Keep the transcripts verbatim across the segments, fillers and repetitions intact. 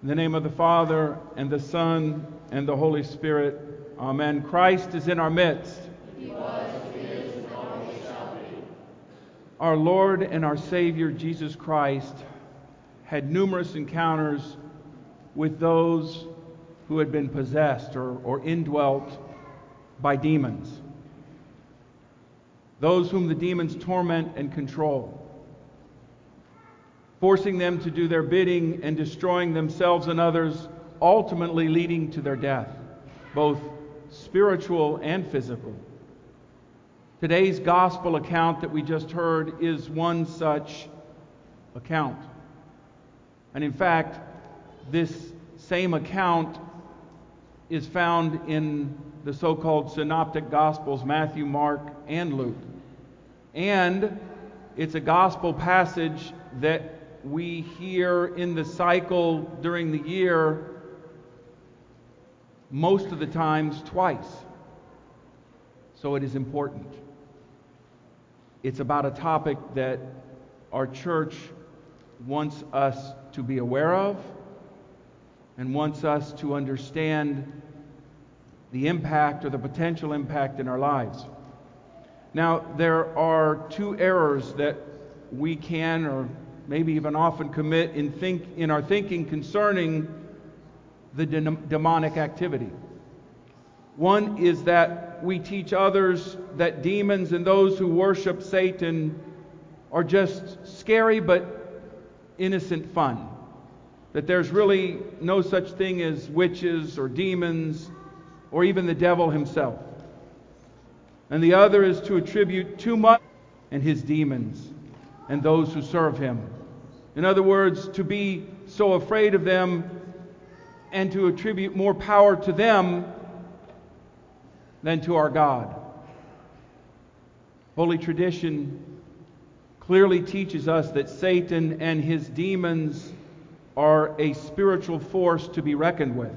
In the name of the Father, and the Son, and the Holy Spirit. Amen. Christ is in our midst. He was, is, and always shall be. Our Lord and our Savior, Jesus Christ, had numerous encounters with those who had been possessed or, or indwelt by demons. Those whom the demons torment and control, forcing them to do their bidding and destroying themselves and others, ultimately leading to their death, both spiritual and physical. Today's gospel account that we just heard is one such account. And in fact, this same account is found in the so-called synoptic gospels, Matthew, Mark, and Luke. And it's a gospel passage that we hear in the cycle during the year most of the times twice. So it is important. It's about a topic that our church wants us to be aware of and wants us to understand the impact or the potential impact in our lives. Now, there are two errors that we can or maybe even often commit in think in our thinking concerning the de- demonic activity. One is that we teach others that demons and those who worship Satan are just scary but innocent fun. That there's really no such thing as witches or demons or even the devil himself. And the other is to attribute too much and his demons and those who serve him. In other words, to be so afraid of them and to attribute more power to them than to our God. Holy tradition clearly teaches us that Satan and his demons are a spiritual force to be reckoned with.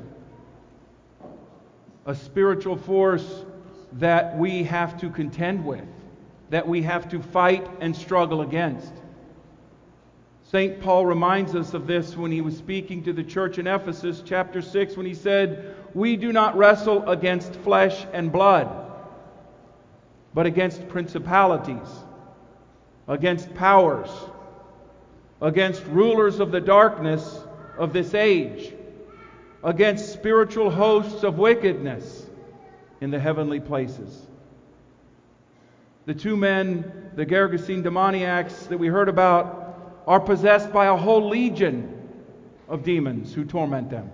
A spiritual force that we have to contend with, that we have to fight and struggle against. Saint Paul reminds us of this when he was speaking to the church in Ephesus, chapter six, when he said, "We do not wrestle against flesh and blood, but against principalities, against powers, against rulers of the darkness of this age, against spiritual hosts of wickedness in the heavenly places." The two men, the Gergesene demoniacs that we heard about, are possessed by a whole legion of demons who torment them.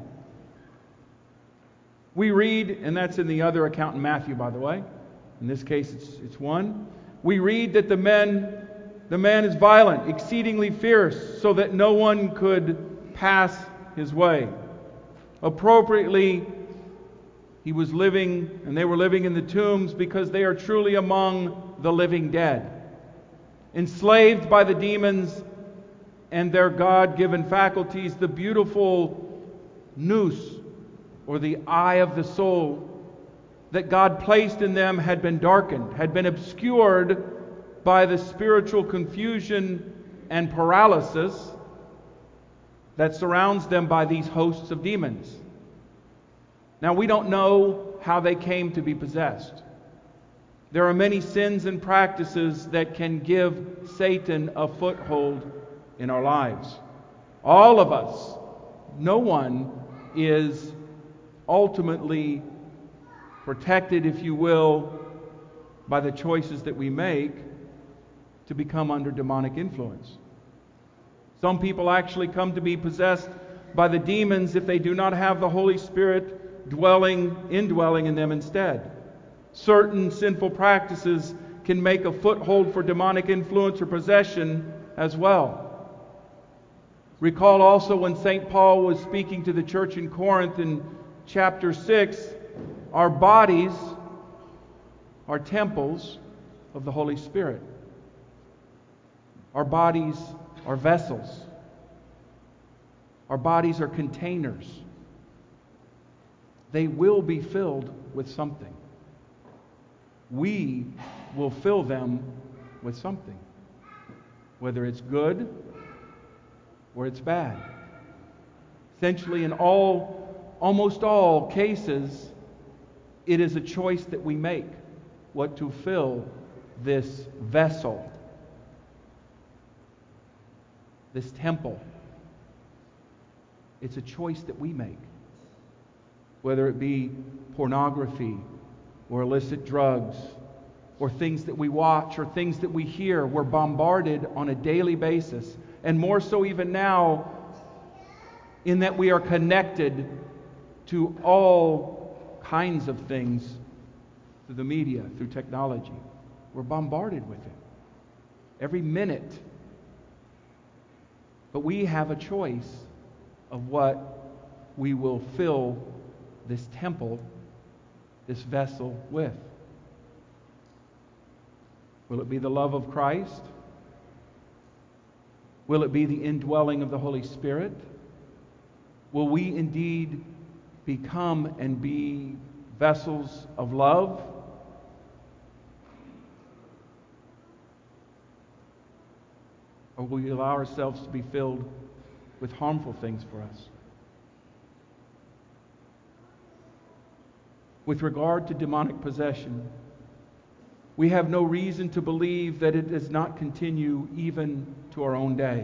We read, and that's in the other account in Matthew, by the way. In this case, it's, it's one. We read that the men, the man is violent, exceedingly fierce, so that no one could pass his way. Appropriately, he was living, and they were living in the tombs because they are truly among the living dead. Enslaved by the demons and their God-given faculties, the beautiful nous, or the eye of the soul, that God placed in them had been darkened, had been obscured by the spiritual confusion and paralysis that surrounds them by these hosts of demons. Now, we don't know how they came to be possessed. There are many sins and practices that can give Satan a foothold in our lives. All of us, no one is ultimately protected, if you will, by the choices that we make to become under demonic influence. Some people actually come to be possessed by the demons if they do not have the Holy Spirit dwelling, indwelling in them instead. Certain sinful practices can make a foothold for demonic influence or possession as well. Recall also when Saint Paul was speaking to the church in Corinth in chapter six, our bodies are temples of the Holy Spirit. Our bodies are vessels. Our bodies are containers. They will be filled with something. We will fill them with something, whether it's good or it's bad. Essentially, in all, almost all cases, it is a choice that we make, what to fill this vessel, this temple. It's a choice that we make. Whether it be pornography or illicit drugs or things that we watch or things that we hear, we're bombarded on a daily basis. And more so even now, in that we are connected to all kinds of things through the media, through technology. We're bombarded with it every minute. But we have a choice of what we will fill this temple, this vessel with. Will it be the love of Christ? Will it be the indwelling of the Holy Spirit? Will we indeed become and be vessels of love? Or will we allow ourselves to be filled with harmful things for us? With regard to demonic possession, we have no reason to believe that it does not continue even to our own day.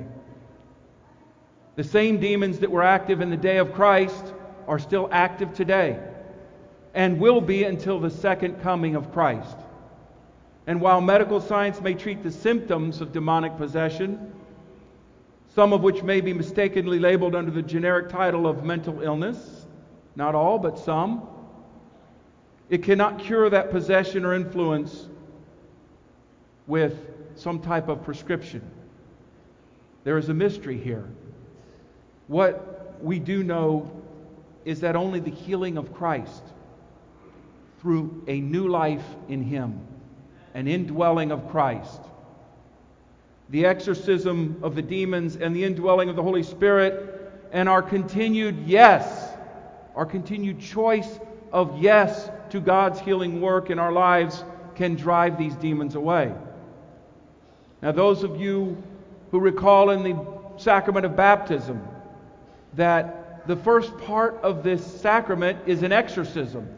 The same demons that were active in the day of Christ are still active today and will be until the second coming of Christ. And while medical science may treat the symptoms of demonic possession, some of which may be mistakenly labeled under the generic title of mental illness, not all, but some, it cannot cure that possession or influence with some type of prescription. There is a mystery here. What we do know is that only the healing of Christ through a new life in Him, an indwelling of Christ, the exorcism of the demons and the indwelling of the Holy Spirit, and our continued yes, our continued choice of yes to God's healing work in our lives can drive these demons away. Now, those of you who recall in the sacrament of baptism that the first part of this sacrament is an exorcism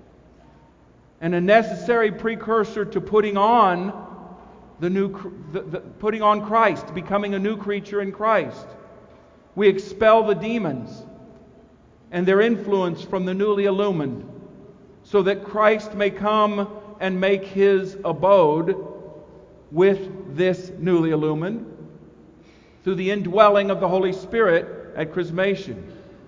and a necessary precursor to putting on the new, the, the, putting on Christ, becoming a new creature in Christ. We expel the demons and their influence from the newly illumined, so that Christ may come and make His abode with this newly illumined through the indwelling of the Holy Spirit at chrismation.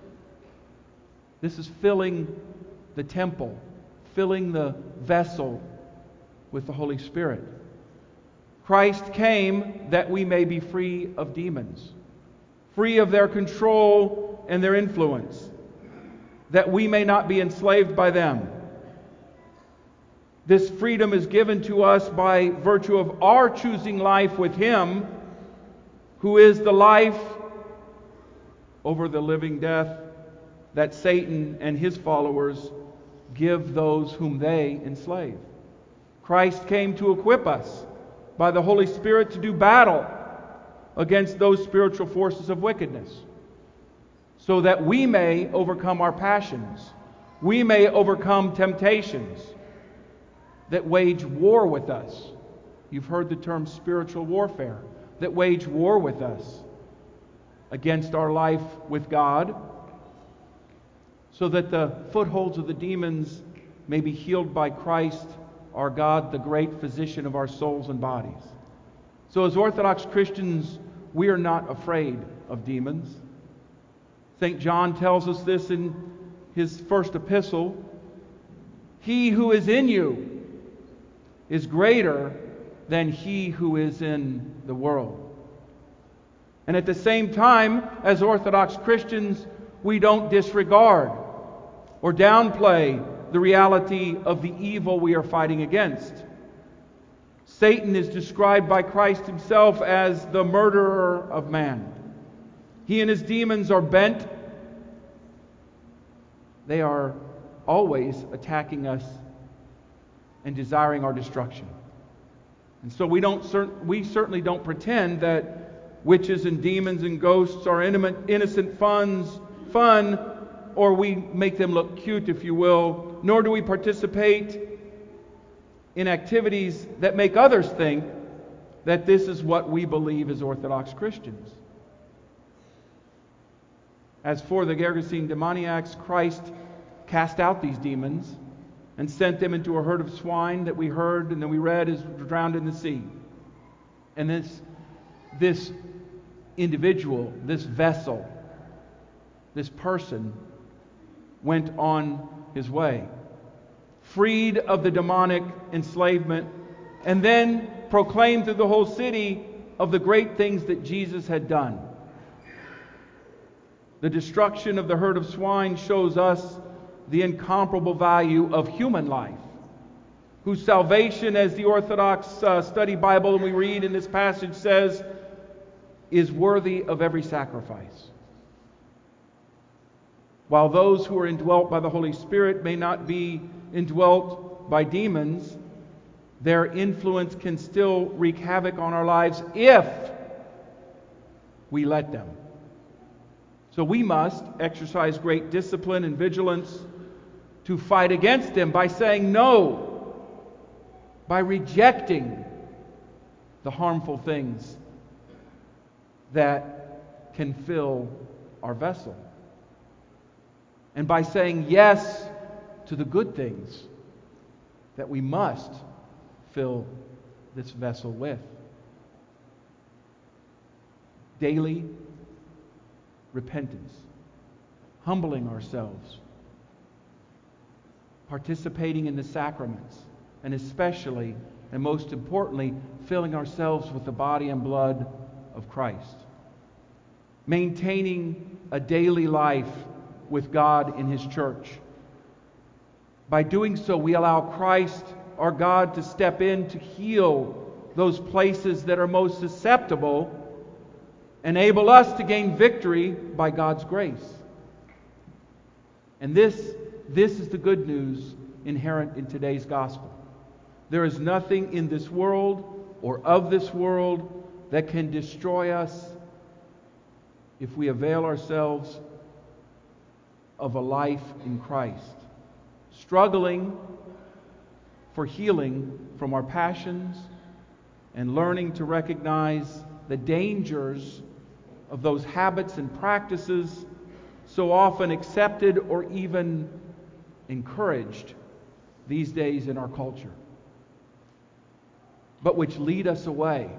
This is filling the temple, filling the vessel with the Holy Spirit. Christ came that we may be free of demons, free of their control and their influence, that we may not be enslaved by them. This freedom is given to us by virtue of our choosing life with Him, who is the life over the living death that Satan and his followers give those whom they enslave. Christ came to equip us by the Holy Spirit to do battle against those spiritual forces of wickedness, so that we may overcome our passions, we may overcome temptations that wage war with us. You've heard the term spiritual warfare, that wage war with us against our life with God, so that the footholds of the demons may be healed by Christ, our God, the great physician of our souls and bodies. So as Orthodox Christians, we are not afraid of demons. Saint John tells us this in his first epistle. He who is in you is greater than he who is in the world. And at the same time, as Orthodox Christians, we don't disregard or downplay the reality of the evil we are fighting against. Satan is described by Christ Himself as the murderer of man. He and his demons are bent. They are always attacking us and desiring our destruction. And so we don't we certainly don't pretend that witches and demons and ghosts are innocent funds fun or we make them look cute, if you will, nor do we participate in activities that make others think that this is what we believe as Orthodox Christians. As for the Gergesene demoniacs, Christ cast out these demons and sent them into a herd of swine that we heard and that we read is drowned in the sea. And this, this individual, this vessel, this person went on his way, freed of the demonic enslavement, and then proclaimed through the whole city of the great things that Jesus had done. The destruction of the herd of swine shows us the incomparable value of human life, whose salvation, as the Orthodox uh, Study Bible and we read in this passage says, is worthy of every sacrifice. While those who are indwelt by the Holy Spirit may not be indwelt by demons, their influence can still wreak havoc on our lives if we let them. So we must exercise great discipline and vigilance to fight against them by saying no, by rejecting the harmful things that can fill our vessel, and by saying yes to the good things that we must fill this vessel with. Daily repentance, humbling ourselves, participating in the sacraments, and especially and most importantly, filling ourselves with the body and blood of Christ. Maintaining a daily life with God in His church. By doing so, we allow Christ, our God, to step in to heal those places that are most susceptible, enable us to gain victory by God's grace. And this, this is the good news inherent in today's gospel. There is nothing in this world or of this world that can destroy us if we avail ourselves of a life in Christ, struggling for healing from our passions and learning to recognize the dangers of those habits and practices so often accepted or even encouraged these days in our culture, but which lead us away.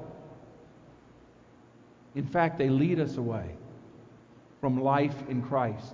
In fact, they lead us away from life in Christ.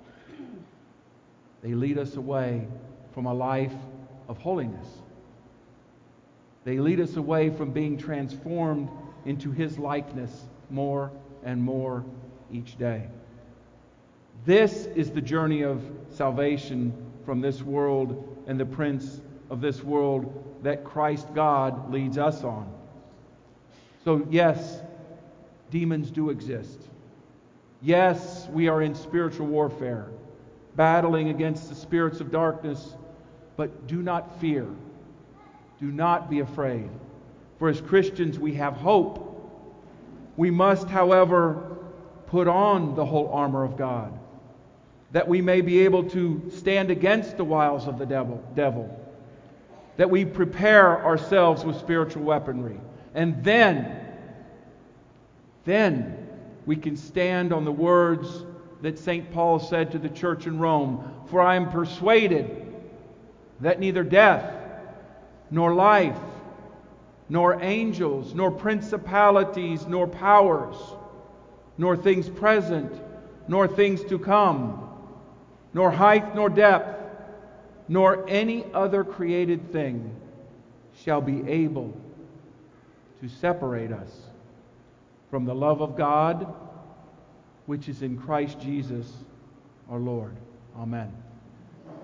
They lead us away from a life of holiness. They lead us away from being transformed into His likeness more and more each day. This is the journey of salvation from this world and the prince of this world that Christ God leads us on. So yes, demons do exist. Yes, we are in spiritual warfare, battling against the spirits of darkness, but do not fear. Do not be afraid. For as Christians, we have hope. We must, however, put on the whole armor of God, that we may be able to stand against the wiles of the devil, devil, that we prepare ourselves with spiritual weaponry, and then, then we can stand on the words that Saint Paul said to the church in Rome, "For I am persuaded that neither death, nor life, nor angels, nor principalities, nor powers, nor things present, nor things to come, nor height, nor depth, nor any other created thing shall be able to separate us from the love of God, which is in Christ Jesus our Lord." Amen.